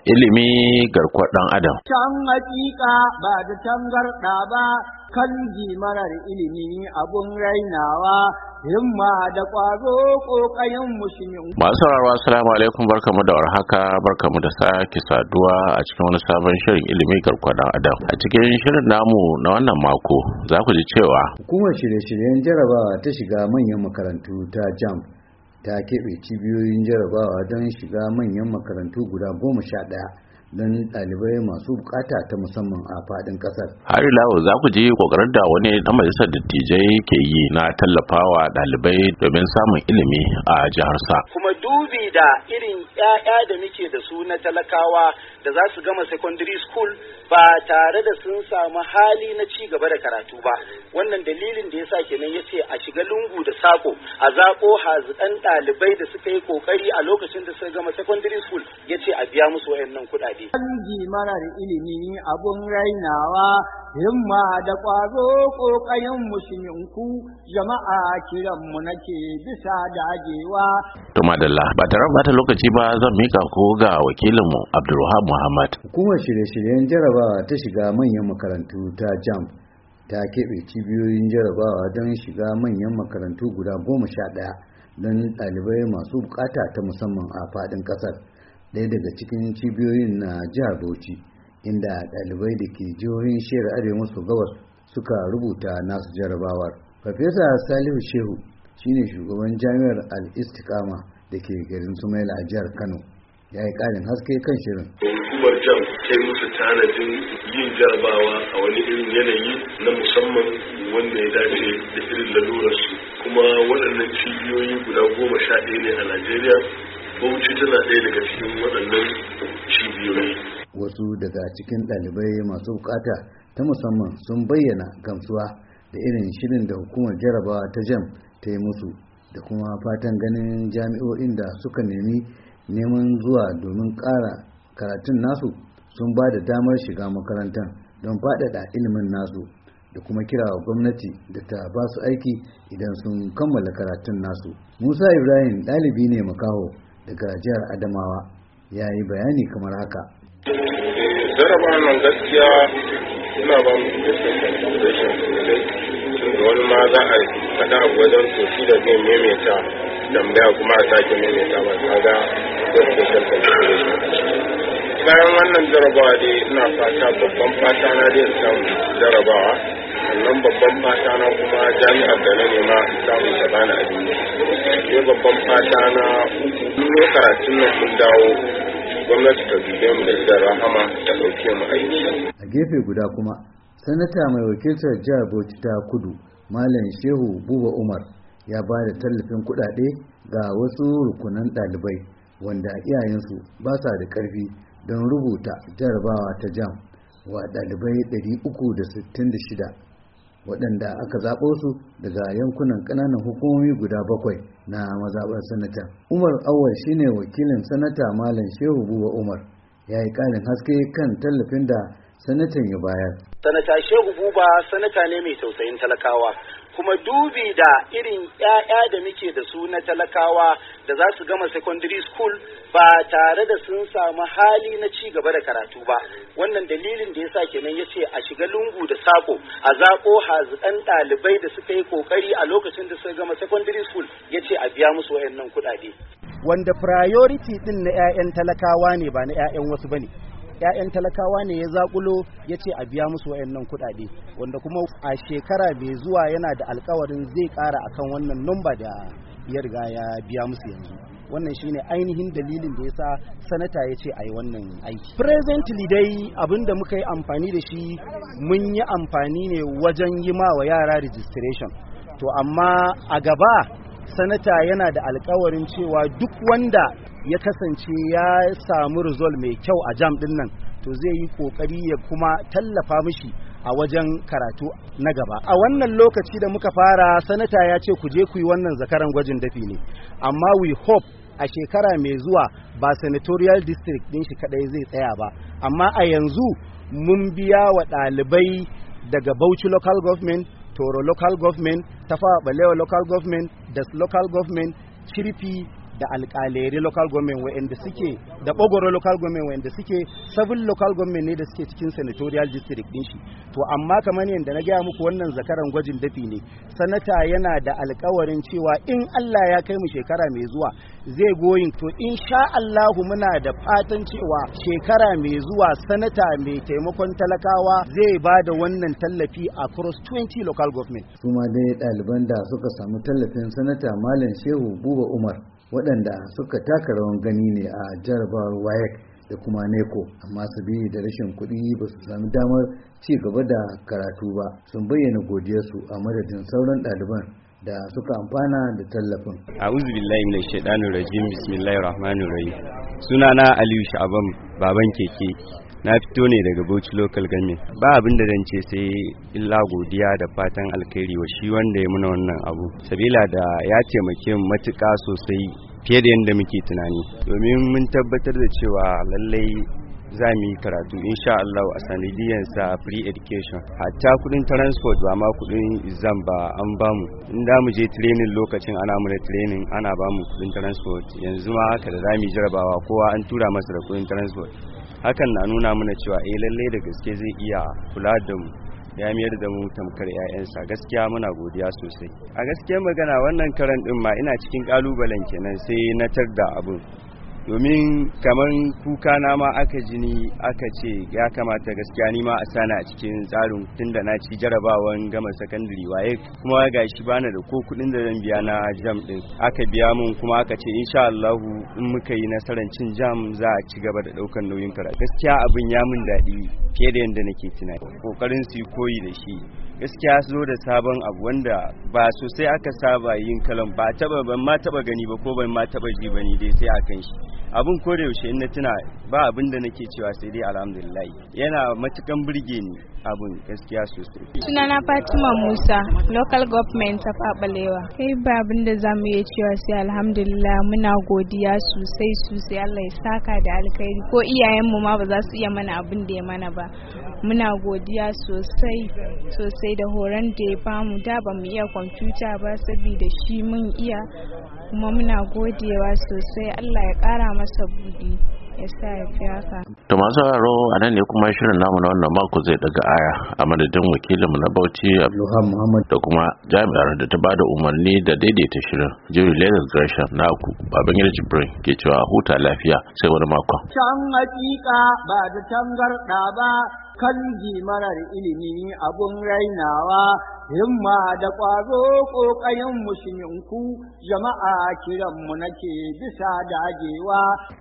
ilimi garkuwar ɗan adam. Can hakika ba da tangarɗa ba, kan marar ilimi abun rainawa, himma da ƙwazo ƙoƙayen musulmi. Masu sauraro assalamu alaikum, barkamu da warhaka, barkamu da sake saduwa a cikin wani sabon shirin ilimi garkuwar ɗan adam. A cikin shirin namu na wannan mako za ku ji cewa hukumar shirye-shiryen jarabawa ta shiga manyan makarantu ta JAMB ta keɓe cibiyoyin jarabawa don shiga manyan makarantu guda 11 don ɗalibai masu bukata ta musamman a faɗin ƙasar. Har ila za ku ji kokarin da wani ɗan majalisar dattijai ke yi na tallafawa ɗalibai domin samun ilimi a jiharsa. Kuma dubi da irin 'ya'ya da muke da su na talakawa da za su gama secondary school ba tare da sun samu hali na ci gaba da karatu ba. Wannan dalilin da yasa kenan yace a shiga lungu da sako a zaɓo haziƙan ɗalibai da suka yi kokari a lokacin da suka gama secondary school, yace a biya musu wayannan kuɗaɗe. Kanji marar ilimi abun rainawa, himma da ƙwazo ƙoƙayen musulminku, jama'a kiranmu nake bisa dagewa. To madalla, ba tare bata lokaci ba zan mika ko ga wakilinmu Abdulwahab Muhammad. Hukumar shirye-shiryen jarabawa ta shiga manyan makarantu ta JAMB ta keɓe cibiyoyin jarabawa don shiga manyan makarantu guda 11 don ɗalibai masu bukata ta musamman a faɗin ƙasar. Ɗaya daga cikin cibiyoyin na jihar Bauchi, inda ɗalibai da ke jihohin shiyar arewa maso gabas suka rubuta nasu jarabawar. Farfesa Salihu Shehu shine shugaban jami'ar Al-Istiqama da ke garin Sumaila a jihar Kano. Ya yi ƙarin haske kan shirin. Hukumar JAMB ta yi musu tanadin yin jarabawa a wani irin yanayi na musamman wanda ya dace da irin lalurarsu. Kuma waɗannan cibiyoyi guda 11 ne a Najeriya. Bauchi tana ɗaya daga cikin waɗannan cibiyoyi. Wasu daga cikin ɗalibai masu bukata ta musamman sun bayyana gamsuwa da irin shirin da hukumar jarabawa ta JAMB ta yi musu, da kuma fatan ganin jami'o'in da suka nemi neman zuwa domin ƙara karatun nasu sun ba da damar shiga makarantar don faɗaɗa ilimin nasu, da kuma kira wa gwamnati da ta ba su aiki idan sun kammala karatun nasu. Musa Ibrahim ɗalibi ne makaho daga jihar Adamawa, ya yi bayani kamar haka. Jaraba nan gaskiya suna ba mu consideration sosai, wani ma za a faɗa a wajen toshi da zai maimaita tambaya kuma a sake maimaita ba kaga da special consideration. Bayan wannan jarabawa dai ina fata babban fata na dai samu jarabawa, sannan babban fata na kuma jami'ar da na nema samun ta bani abinci. Sai babban fata na ne karatun nan mun dawo gwamnati ta dube mu da idan rahama ta ɗauke mu aiki. A gefe guda kuma sanata mai wakiltar jihar Bauchi ta Kudu Malam Shehu Buba Umar ya ba da tallafin kuɗaɗe ga wasu rukunan ɗalibai wanda iyayensu ba sa da ƙarfi don rubuta jarabawa ta JAMB wa ɗalibai 366 waɗanda aka zaɓo su daga yankunan ƙananan hukumomi guda 7 na mazaɓar sanata. Umar Awal shine wakilin sanata Malam Shehu Buba Umar, ya yi ƙarin haske kan tallafin da sanatan ya bayar. Sanata Shehu Buba sanata ne mai tausayin talakawa, kuma dubi da irin 'ya'ya da muke da su na talakawa da za su gama secondary school ba tare da sun samu hali na ci gaba da karatu ba. Wannan dalilin da yasa kenan yace a shiga lungu da sako a zaɓo haziƙan ɗalibai da suka yi kokari a lokacin da suka gama secondary school, yace a biya musu wayannan kuɗaɗe. Wanda priority din na 'ya'yan talakawa ne ba na 'ya'yan wasu bane. 'Ya'yan talakawa ne ya zakulo ya ce a biya musu wayannan kuɗaɗe, wanda kuma a shekara mai zuwa yana da alkawarin zai ƙara akan wannan number da ya riga ya biya musu yanzu. Wannan shine ainihin dalilin da yasa sanata ya ce a yi wannan aiki. Presently dai abinda muka yi amfani da shi, mun yi amfani ne wajen yi ma wa yara registration. To amma a gaba sanata yana da alkawarin cewa duk wanda ya kasance ya samu result mai kyau a JAMB din nan, to zai yi kokari ya kuma tallafa mishi a wajen karatu na gaba. A wannan lokaci da muka fara, sanata ya ce ku je ku yi wannan zakaran gwajin dafi ne, amma we hope a shekara mai zuwa ba senatorial district din shi kadai zai tsaya ba, amma a yanzu mun biya wa ɗalibai daga Bauchi local government, Toro local government, Tafawa Balewa local government, Das local government, Chirfi da alƙaleri local government wa'anda suke da Bogoro local government wa'anda suke 7 local government ne da suke cikin senatorial district din shi. To amma kamar yadda na gaya muku wannan zakaran gwajin dafi ne, sanata yana da alƙawarin cewa in Allah ya kai mu shekara mai zuwa zai goyin, to insha Allahu muna da fatan cewa shekara mai zuwa sanata mai taimakon talakawa zai ba da wannan tallafi across 20 local government. Kuma dai ɗaliban da suka samu tallafin sanata Malam Shehu Buba Umar waɗanda suka taka rawan gani ne a jarabawar WAEC da kuma NECO, amma sabili da rashin kuɗi ba su sami damar ci gaba da karatu ba, sun bayyana godiyarsu a madadin sauran ɗaliban da suka amfana da tallafin. A'udhu billahi minash shaitanir rajim, bismillahir rahmanir rahim. Sunana Aliyu Sha'aban baban keke. Na fito ne daga Bauchi local government. Ba abin da zan ce sai illa godiya da fatan alkhairi wa shi wanda ya muna wannan abu. Sabila da ya taimake mu matuƙa sosai fiye da yadda muke tunani. Domin mun tabbatar da cewa lallai za mu yi karatu insha Allah a sanadiyan sa free education. Hatta kudin transport ba ma kudin exam ba an bamu. In da mu je training lokacin ana mu da training ana bamu kudin transport. Yanzu ma haka da za mu jarabawa kowa an tura masa da kudin transport. Hakan na nuna mana cewa lalle da gaske zai iya kula da mu, ya miyar da mu tamkar 'ya'yansa. Gaskiya muna godiya sosai. A gaskiyar magana wannan karan din ma ina cikin kalubalen kenan sai na tarda abun, domin kaman kuka na ma aka jini aka ce ya kamata gaskiya ni ma a sana a cikin tsarin tunda na ci jarabawan gama secondary waye, kuma gashi bana da ko kudin da zan biya na jam din. Aka biya mun kuma aka ce insha Allah in muka yi nasarar cin jam za a ci gaba da daukan nauyin karatu. Gaskiya abin ya mun dadi fiye da yanda nake tunani. Kokarin su koyi da shi. Gaskiya zo da sabon abu wanda ba sosai aka saba yin kalan ban ma taba gani ba ko ban ma taba ji bane dai sai akan shi. Abun ko da yaushe in na tuna ba abin da nake cewa sai dai alhamdulillah, yana matukan burge ni abun gaskiya sosai. Sunana Fatima Musa, local government ta Balewa. Kai ba abin da zamu iya cewa sai alhamdulillah, muna godiya sosai Allah ya saka da alkhairi, ko iyayenmu ma ba za su iya mana abin da ya mana ba. Muna godiya sosai da horon da ya bamu, da ba mu iya kwamfuta ba saboda shi mun iya, kuma muna godewa sosai. Allah ya kara masa buɗi ya sa ya fi haka. To masu sauraro a nan ne kuma shirin namu na wannan mako zai daga aya a madadin wakilinmu na Bauchi Abdulhamid Muhammad da kuma jami'ar da ta bada umarni da daidaita shirin Jerry Lewis Gresham na ku Babangida Jibrin ke cewa huta lafiya sai wani makon. Can hakika ba da tangarda ba, kan marar ilimi abun rainawa, himma da ƙwazo ƙoƙayen musulminku, jama'a kiranmu nake bisa dagewa.